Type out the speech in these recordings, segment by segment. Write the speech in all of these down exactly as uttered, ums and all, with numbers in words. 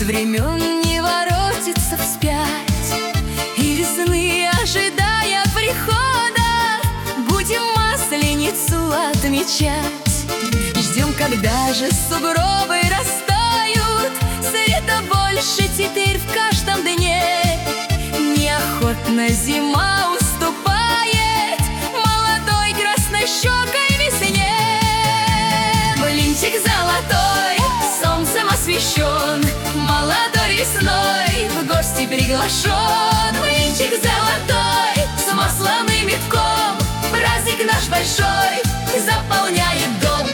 времен не воротится вспять, и весны, ожидая прихода, будем Масленицу отмечать. Ждем, когда же сугробы растают, света больше теперь в каждом дне. Неохотно зима уступает молодой краснощекой весне. Блинчик золотой, солнцем освещен, молодой весной в гости приглашен. Блинчик золотой с маслом и метком, праздник наш большой заполняет дом.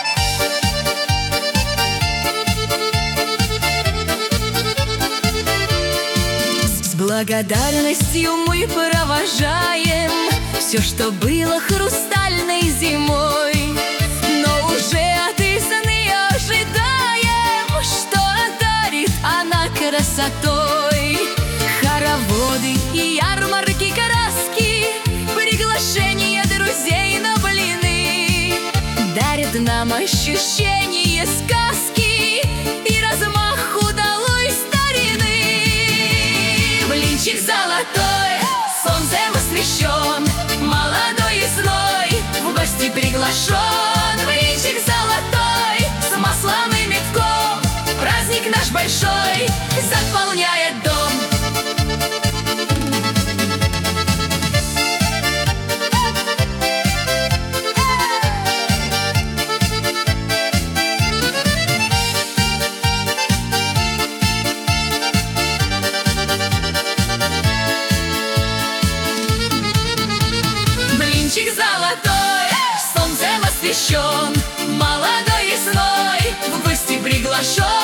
С благодарностью мы провожаем все, что было хрустальной зимой, но уже от весны ожидаем, что одарит она красотой. Хороводы и ярмарки, краски, приглашения друзей на блины дарят нам ощущение сказки и размах удалой старины. Блинчик золотой, солнцем освещен, молодой весной в гости приглашен. Блинчик золотой с маслом и метком, праздник наш большой заполняет дом. Блинчик золотой, солнцем освещен, молодой весной в гости приглашен.